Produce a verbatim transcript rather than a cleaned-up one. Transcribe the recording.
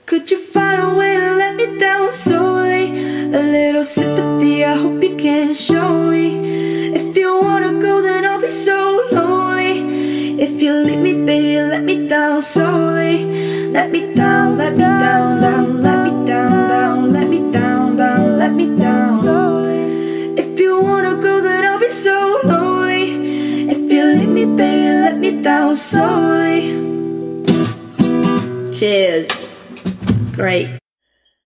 Could you find a way to let me down slowly? A little sympathy, I hope you can show me. If you wanna go, then I'll be so lonely. If you leave me, baby, let me down slowly. Let me down, let me down, down, let me down, down, let me down, down, let me down slowly. If you wanna go, then I'll be so lonely. If you leave me, baby, let me down slowly. Cheers. Great.